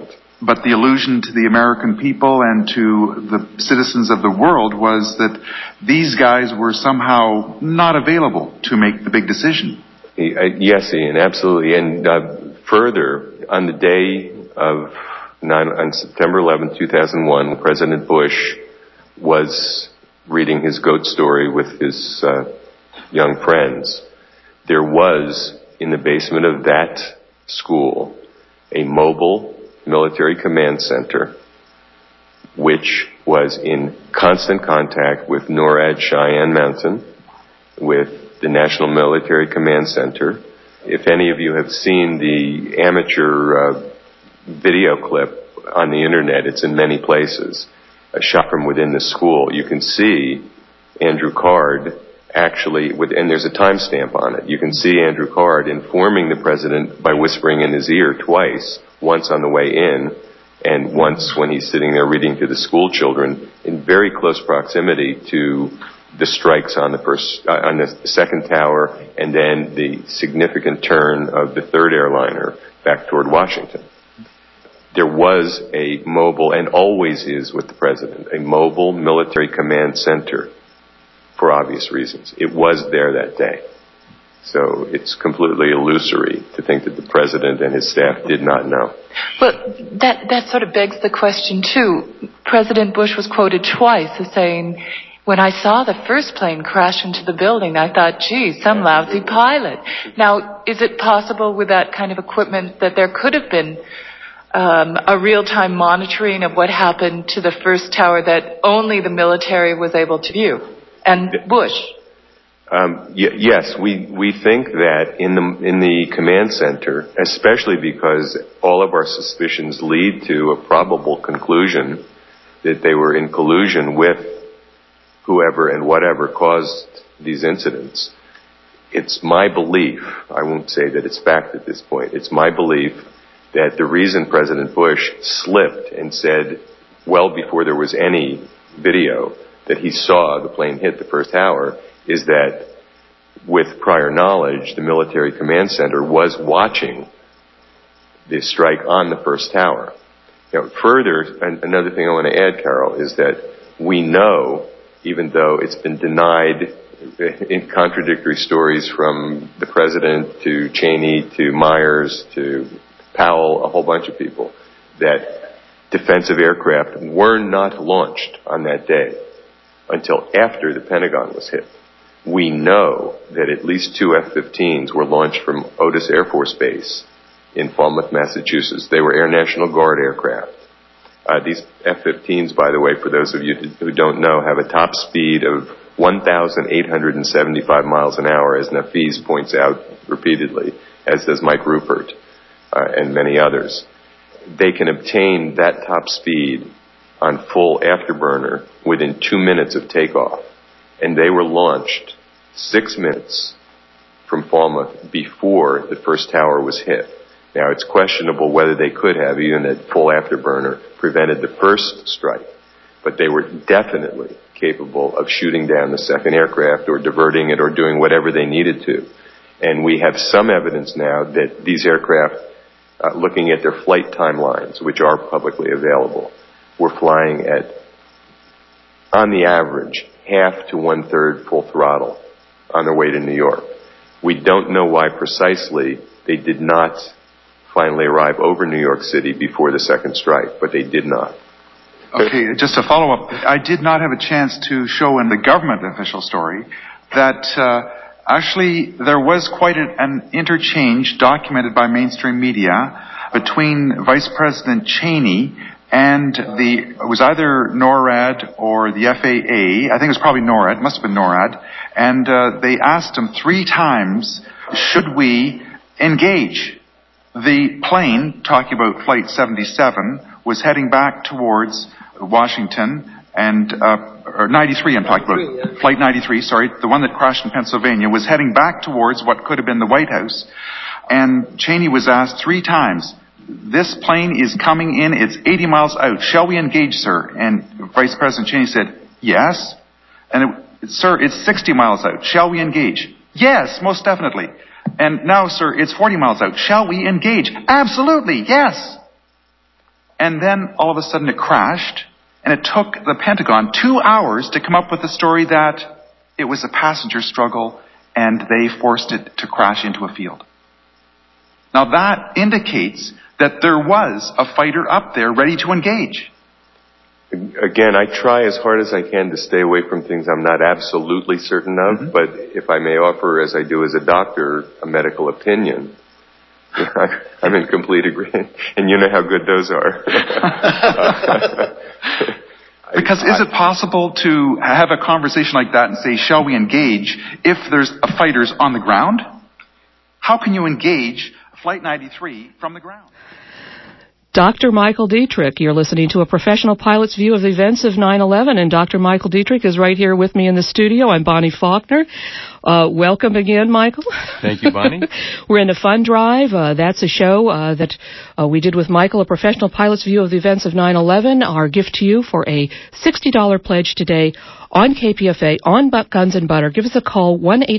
[SPEAKER 11] But the illusion to the American people and to the citizens of the world was that these guys were somehow not available to make the big decision.
[SPEAKER 10] Yes, Ian, absolutely. And further, on the day of on September 11, 2001, President Bush was reading his goat story with his young friends. There was, in the basement of that school, a mobile military command center, which was in constant contact with NORAD Cheyenne Mountain, with the National Military Command Center. If any of you have seen the amateur video clip on the internet, it's in many places, shot from within the school, you can see Andrew Card actually, and there's a timestamp on it, you can see Andrew Card informing the president by whispering in his ear twice, once on the way in, and once when he's sitting there reading to the school children, in very close proximity to the strikes on the second tower, and then the significant turn of the third airliner back toward Washington. There was a mobile, and always is with the president, a mobile military command center for obvious reasons. It was there that day. So it's completely illusory to think that the president and his staff did not know.
[SPEAKER 4] Well, that sort of begs the question, too. President Bush was quoted twice as saying, when I saw the first plane crash into the building, I thought, gee, some lousy pilot. Now, is it possible with that kind of equipment that there could have been a real-time monitoring of what happened to the first tower that only the military was able to view? And Bush?
[SPEAKER 10] Yes, we think that in the command center, especially because all of our suspicions lead to a probable conclusion that they were in collusion with whoever and whatever caused these incidents. It's my belief, I won't say that it's fact at this point, it's my belief that the reason President Bush slipped and said, well before there was any video, that he saw the plane hit the first tower, is that with prior knowledge, the military command center was watching the strike on the first tower. Now, further, another thing I want to add, Carol, is that we know, even though it's been denied in contradictory stories from the president to Cheney to Myers to Powell, a whole bunch of people, that defensive aircraft were not launched on that day until after the Pentagon was hit. We know that at least 2 F-15s were launched from Otis Air Force Base in Falmouth, Massachusetts. They were Air National Guard aircraft. These F-15s, by the way, for those of you who don't know, have a top speed of 1,875 miles an hour, as Nafees points out repeatedly, as does Mike Rupert and many others. They can obtain that top speed on full afterburner within 2 minutes of takeoff. And they were launched 6 minutes from Falmouth before the first tower was hit. Now, it's questionable whether they could have, even at full afterburner, prevented the first strike. But they were definitely capable of shooting down the second aircraft or diverting it or doing whatever they needed to. And we have some evidence now that these aircraft, looking at their flight timelines, which are publicly available, were flying at, on the average, half to 1/3 full throttle on their way to New York. We don't know why precisely they did not finally arrive over New York City before the second strike, but they did not.
[SPEAKER 11] Okay, just to follow up, I did not have a chance to show in the government official story that actually there was quite an interchange documented by mainstream media between Vice President Cheney and it was either NORAD or the FAA. I think it was probably NORAD. It must have been NORAD. And they asked him 3 times, should we engage? The plane, talking about Flight 77, was heading back towards Washington, and or 93 I'm talking about. Flight 93, sorry, the one that crashed in Pennsylvania, was heading back towards what could have been the White House. And Cheney was asked 3 times, this plane is coming in, it's 80 miles out. Shall we engage, sir? And Vice President Cheney said, yes. And sir, it's 60 miles out. Shall we engage? Yes, most definitely. And now, sir, it's 40 miles out. Shall we engage? Absolutely, yes. and then all of a sudden it crashed, and it took the Pentagon 2 hours to come up with the story that it was a passenger struggle and they forced it to crash into a field. Now that indicates that there was a fighter up there ready to engage.
[SPEAKER 10] Again, I try as hard as I can to stay away from things I'm not absolutely certain of, but if I may offer, as I do as a doctor, a medical opinion, I'm in complete agreement. And you know how good those are.
[SPEAKER 11] Because is it possible to have a conversation like that and say, shall we engage, if there's fighters on the ground? How can you engage Flight 93 from the ground?
[SPEAKER 4] Dr. Michael Dietrich, you're listening to a professional pilot's view of the events of 9/11, and Dr. Michael Dietrich is right here with me in the studio. I'm Bonnie Faulkner. Welcome again, Michael.
[SPEAKER 8] Thank you, Bonnie.
[SPEAKER 4] We're in a fund drive. That's a show that we did with Michael, a professional pilot's view of the events of 9/11. Our gift to you for a $60 pledge today on KPFA, on Guns and Butter. Give us a call,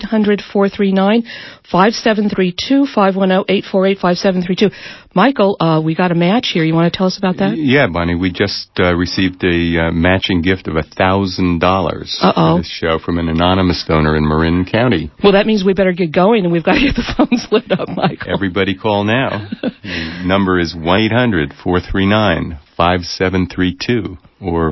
[SPEAKER 4] 1-800-439-5732, 510-848-5732. Michael, we got a match here. You want to tell us about that?
[SPEAKER 8] Yeah, Bonnie, we just received a matching gift of $1,000 for this show from an anonymous donor in Marin County.
[SPEAKER 4] Well, that means we better get going, and we've got to get the phones lit up, Michael.
[SPEAKER 8] Everybody call now. The number is 1-800-439-5732 or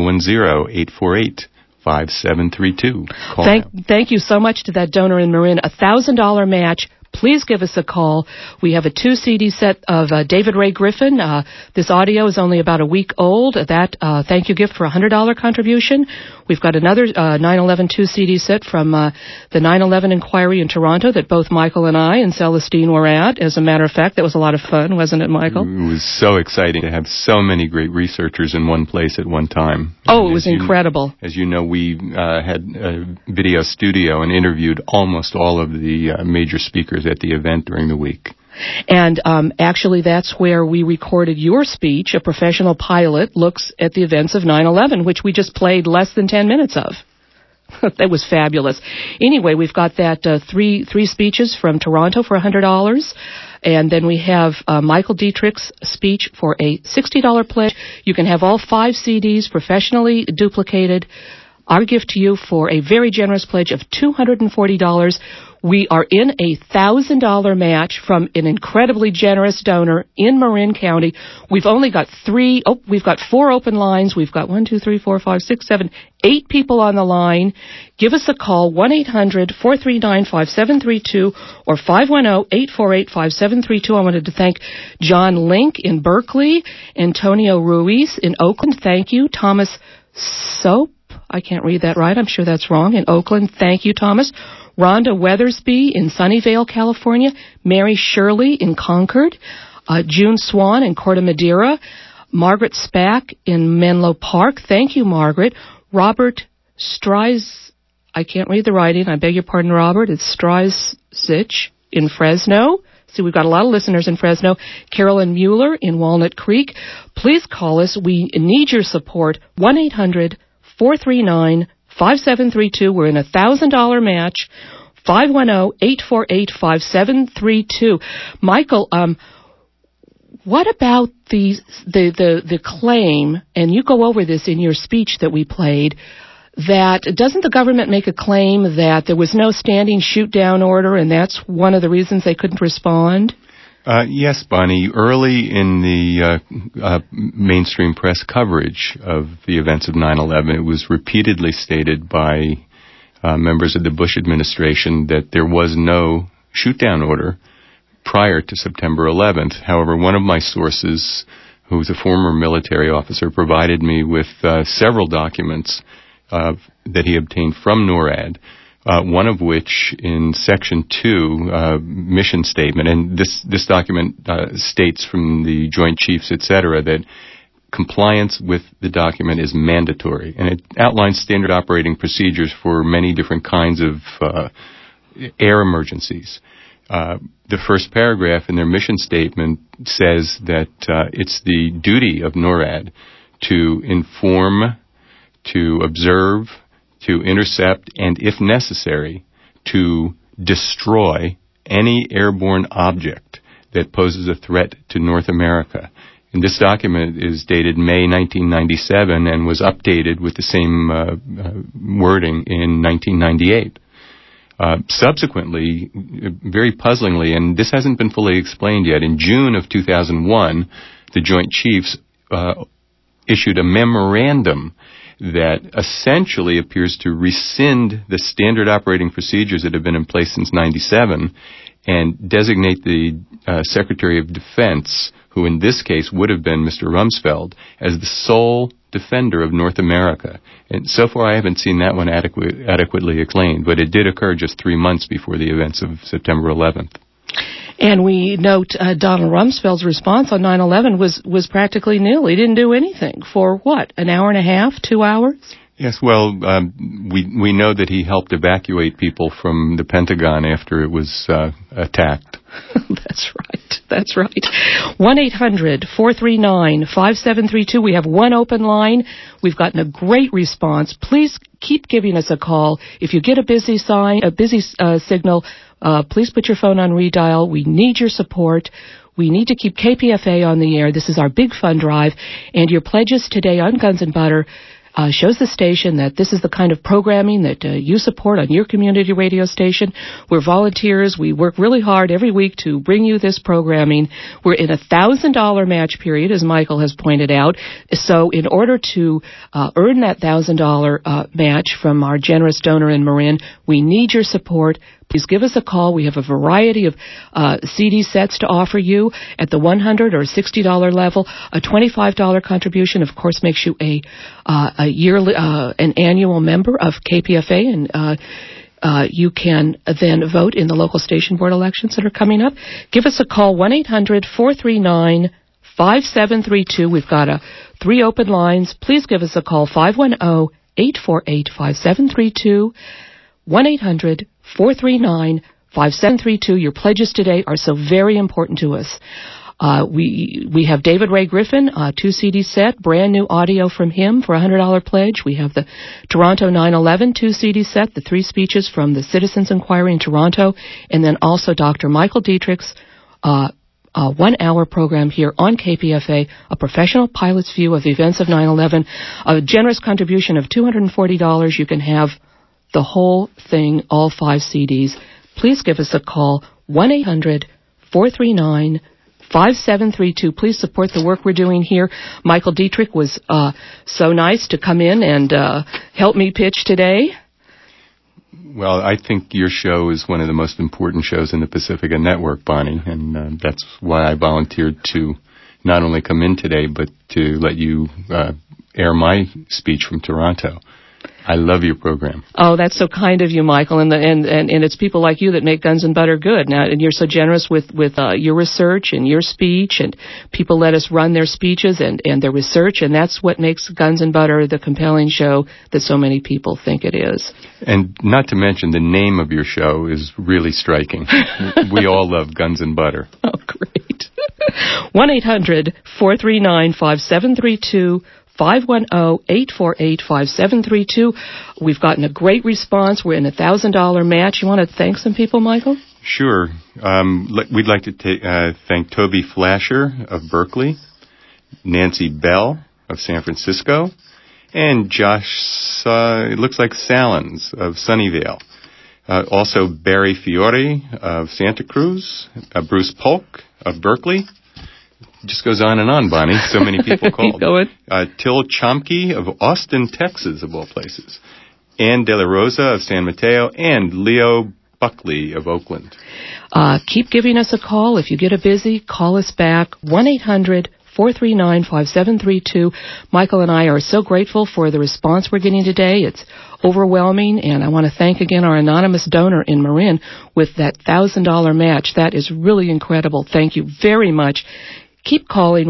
[SPEAKER 8] 510-848-5732.
[SPEAKER 4] Thank you so much to that donor in Marin. $1,000 match. Please give us a call. We have a 2-CD set of David Ray Griffin. This audio is only about a week old. That thank you gift for a $100 contribution. We've got another 9/11 2-CD set from the 9/11 Inquiry in Toronto that both Michael and I and Celestine were at. As a matter of fact, that was a lot of fun, wasn't it, Michael?
[SPEAKER 8] It was so exciting to have so many great researchers in one place at one time.
[SPEAKER 4] Oh, it was incredible.
[SPEAKER 8] As you know, we had a video studio and interviewed almost all of the major speakers at the event during the week.
[SPEAKER 4] And actually, that's where we recorded your speech. A professional pilot looks at the events of 9/11, which we just played less than 10 minutes of. That was fabulous. Anyway, we've got that three speeches from Toronto for $100. And then we have Michael Dietrich's speech for a $60 pledge. You can have all 5 CDs professionally duplicated. Our gift to you for a very generous pledge of $240. We are in a $1,000 match from an incredibly generous donor in Marin County. We've only got 4 open lines. We've got 1, 2, 3, 4, 5, 6, 7, 8 people on the line. Give us a call, 1-800-439-5732 or 510-848-5732. I wanted to thank John Link in Berkeley, Antonio Ruiz in Oakland. Thank you. Thomas Soap, I can't read that right. I'm sure that's wrong, in Oakland. Thank you, Thomas. Rhonda Weathersby in Sunnyvale, California. Mary Shirley in Concord. June Swan in Corte Madera. Margaret Spack in Menlo Park. Thank you, Margaret. Robert Streis, I can't read the writing. I beg your pardon, Robert. It's Streisich in Fresno. See, we've got a lot of listeners in Fresno. Carolyn Mueller in Walnut Creek. Please call us. We need your support. 1-800-439-5732. We're in a $1,000 match. 510-848-5732. Michael, what about the claim, and you go over this in your speech that we played, that doesn't the government make a claim that there was no standing shoot-down order, and that's one of the reasons they couldn't respond?
[SPEAKER 8] Yes, Bonnie. Early in the mainstream press coverage of the events of 9/11, it was repeatedly stated by members of the Bush administration that there was no shoot-down order prior to September 11th. However, one of my sources, who was a former military officer, provided me with several documents that he obtained from NORAD, one of which in Section 2, mission statement, and this document states from the Joint Chiefs, etc., that compliance with the document is mandatory, and it outlines standard operating procedures for many different kinds of air emergencies. The first paragraph in their mission statement says that it's the duty of NORAD to inform, to observe, to intercept, and if necessary, to destroy any airborne object that poses a threat to North America. And this document is dated May 1997 and was updated with the same wording in 1998. Subsequently, very puzzlingly, and this hasn't been fully explained yet, in June of 2001, the Joint Chiefs issued a memorandum that essentially appears to rescind the standard operating procedures that have been in place since 97 and designate the Secretary of Defense, who in this case would have been Mr. Rumsfeld, as the sole defender of North America. And so far I haven't seen that one adequately explained, but it did occur just 3 months before the events of September 11th.
[SPEAKER 4] And we note Donald Rumsfeld's response on 9/11 was practically nil. He didn't do anything for, what, an hour and a half, 2 hours?
[SPEAKER 8] Yes, well, we know that he helped evacuate people from the Pentagon after it was attacked.
[SPEAKER 4] That's right. 1-800-439-5732. We have one open line. We've gotten a great response. Please keep giving us a call. If you get a busy signal, please put your phone on redial. We need your support. We need to keep KPFA on the air. This is our big fund drive. And your pledges today on Guns and Butter shows the station that this is the kind of programming that you support on your community radio station. We're volunteers. We work really hard every week to bring you this programming. We're in a $1,000 match period, as Michael has pointed out. So in order to earn that $1,000 match from our generous donor in Marin, we need your support. Please give us a call. We have a variety of CD sets to offer you at the $100 or $60 level. A $25 contribution, of course, makes you a yearly, an annual member of KPFA, and you can then vote in the local station board elections that are coming up. Give us a call, 1-800-439-5732. We've got 3 open lines. Please give us a call, 510-848-5732. 1-800-439-5732. Your pledges today are so very important to us. We have David Ray Griffin, 2 CD set, brand new audio from him for a $100 pledge. We have the Toronto 9/11 2 CD set, the 3 speeches from the Citizens Inquiry in Toronto, and then also Dr. Michael Dietrich's 1-hour program here on KPFA, a professional pilot's view of the events of 9/11. A generous contribution of $240. You can have the whole thing, all 5 CDs. Please give us a call, 1-800-439-5732. Please support the work we're doing here. Michael Dietrich was so nice to come in and help me pitch today.
[SPEAKER 8] Well, I think your show is one of the most important shows in the Pacifica Network, Bonnie, and that's why I volunteered to not only come in today, but to let you air my speech from Toronto. I love your program.
[SPEAKER 4] Oh, that's so kind of you, Michael, and it's people like you that make Guns and Butter good. Now, and you're so generous with your research and your speech, and people let us run their speeches and their research, and that's what makes Guns and Butter the compelling show that so many people think it is.
[SPEAKER 8] And not to mention, the name of your show is really striking. We all love Guns and Butter.
[SPEAKER 4] Oh, great. 1-800-439-5732. 510-848-5732. We've gotten a great response. We're in a $1,000 match. You want to thank some people, Michael?
[SPEAKER 8] Sure. We'd like to thank Toby Flasher of Berkeley, Nancy Bell of San Francisco, and Josh, it looks like Salins of Sunnyvale. Also Barry Fiore of Santa Cruz, Bruce Polk of Berkeley. Just goes on and on, Bonnie. So many people called.
[SPEAKER 4] Keep going.
[SPEAKER 8] Till Chomke of Austin, Texas, of all places. Ann De La Rosa of San Mateo, and Leo Buckley of Oakland.
[SPEAKER 4] Keep giving us a call. If you get a busy, call us back. 1-800-439-5732. Michael and I are so grateful for the response we're getting today. It's overwhelming, and I want to thank again our anonymous donor in Marin with that $1,000 match. That is really incredible. Thank you very much. Keep calling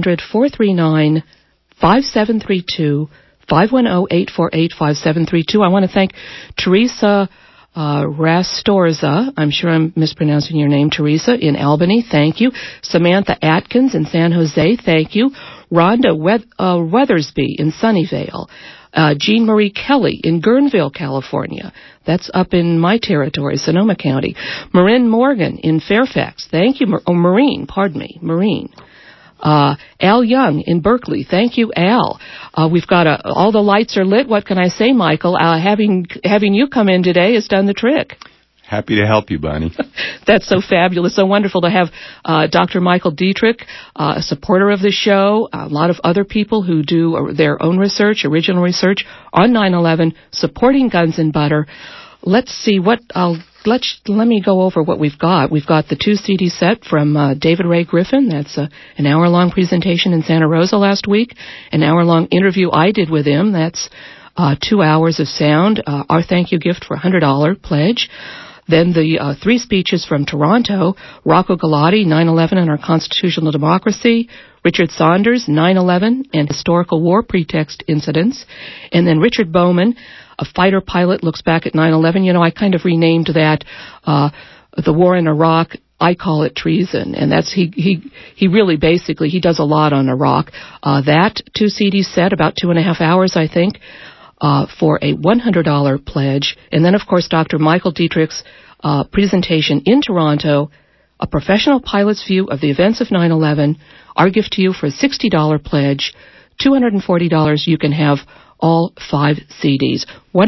[SPEAKER 4] 1-800-439-5732, 510-848-5732. I want to thank Teresa Rastorza. I'm sure I'm mispronouncing your name, Teresa, in Albany. Thank you. Samantha Atkins in San Jose. Thank you. Rhonda Weathersby in Sunnyvale. Jean Marie Kelly in Guerneville, California. That's up in my territory, Sonoma County. Marin Morgan in Fairfax. Thank you. Maureen. Al Young in Berkeley. Thank you, Al. We've got all the lights are lit. What can I say, Michael? Having you come in today has done the trick.
[SPEAKER 8] Happy to help you, Bonnie.
[SPEAKER 4] That's so fabulous, so wonderful to have Dr. Michael Dietrich, a supporter of the show, a lot of other people who do their own research, original research on 9/11, supporting Guns and Butter. Let's see let me go over what we've got. We've got the 2 CD set from David Ray Griffin. That's an hour-long presentation in Santa Rosa last week, an hour-long interview I did with him. That's 2 hours of sound, our thank you gift for a $100 pledge. Then the 3 speeches from Toronto, Rocco Galati, 9/11 and Our Constitutional Democracy, Richard Saunders, 9/11 and Historical War Pretext Incidents, and then Richard Bowman, a fighter pilot, looks back at 9/11. You know, I kind of renamed that the war in Iraq. I call it treason, and that's he really basically he does a lot on Iraq. That 2 CD set, about 2.5 hours, I think. For a $100 pledge. And then, of course, Dr. Michael Dietrich's presentation in Toronto, A Professional Pilot's View of the Events of 9/11. Our gift to you for a $60 pledge, $240. You can have all 5 CDs.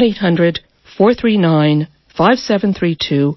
[SPEAKER 4] 1-800-439-5732,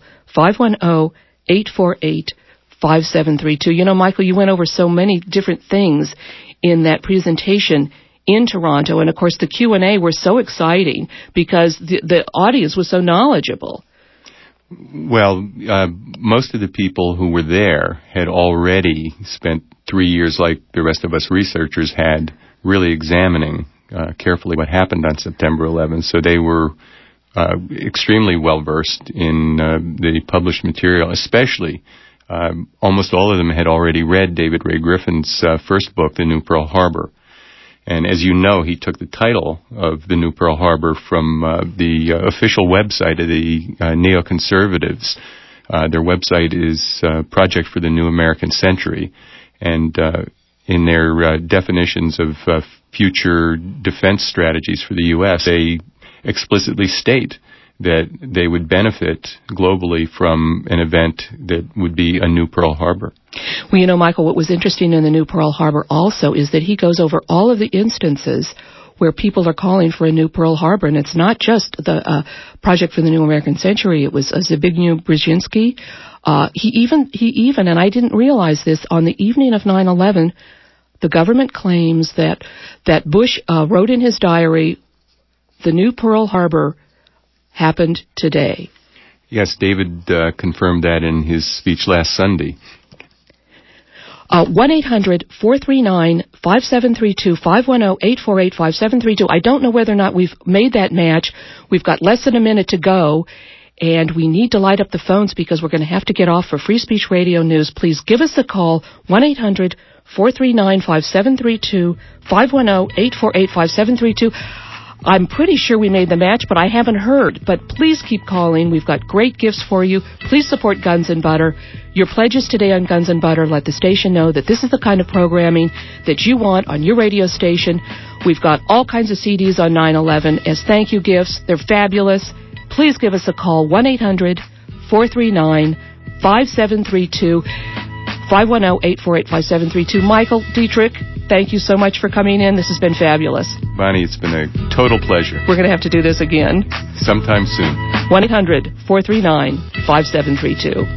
[SPEAKER 4] 510-848-5732. You know, Michael, you went over so many different things in that presentation in Toronto, and of course the Q&A were so exciting because the audience was so knowledgeable.
[SPEAKER 8] Well, most of the people who were there had already spent 3 years, like the rest of us researchers had, really examining carefully what happened on September 11th. So they were extremely well versed in the published material, especially almost all of them had already read David Ray Griffin's first book, The New Pearl Harbor. And as you know, he took the title of The New Pearl Harbor from the official website of the neoconservatives. Their website is Project for the New American Century. And in their definitions of future defense strategies for the U.S., they explicitly state that they would benefit globally from an event that would be a new Pearl Harbor.
[SPEAKER 4] Well, you know, Michael, what was interesting in the new Pearl Harbor also is that he goes over all of the instances where people are calling for a new Pearl Harbor, and it's not just the Project for the New American Century. It was Zbigniew Brzezinski. He even, and I didn't realize this, on the evening of 9/11, the government claims that Bush wrote in his diary, the new Pearl Harbor happened today.
[SPEAKER 8] Yes, David confirmed that in his speech last Sunday.
[SPEAKER 4] 1-800-439-5732, 510-848-5732. I don't know whether or not we've made that match. We've got less than a minute to go, and we need to light up the phones because we're going to have to get off for Free Speech Radio News. Please give us a call, 1-800-439-5732, 510-848-5732. I'm pretty sure we made the match, but I haven't heard. But please keep calling. We've got great gifts for you. Please support Guns and Butter. Your pledges today on Guns and Butter let the station know that this is the kind of programming that you want on your radio station. We've got all kinds of CDs on 9/11 as thank you gifts. They're fabulous. Please give us a call, 1-800-439-5732, 510-848-5732. Michael Dietrich, thank you so much for coming in. This has been fabulous.
[SPEAKER 8] Bonnie, it's been a total pleasure.
[SPEAKER 4] We're going to have to do this again.
[SPEAKER 8] Sometime soon.
[SPEAKER 4] 1-800-439-5732.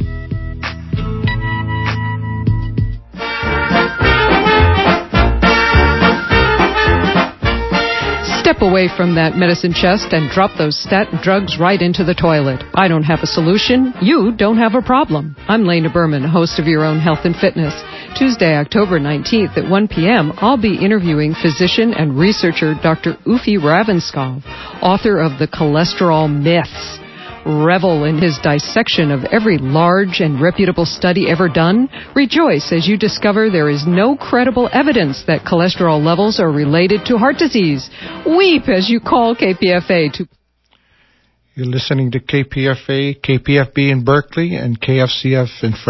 [SPEAKER 12] Step away from that medicine chest and drop those statin drugs right into the toilet. I don't have a solution. You don't have a problem. I'm Lena Berman, host of Your Own Health and Fitness. Tuesday, October 19th at 1 p.m., I'll be interviewing physician and researcher Dr. Ufi Ravenskov, author of The Cholesterol Myths. Revel in his dissection of every large and reputable study ever done. Rejoice as you discover there is no credible evidence that cholesterol levels are related to heart disease. Weep as you call KPFA to...
[SPEAKER 3] You're listening to KPFA, KPFB in Berkeley, and KFCF in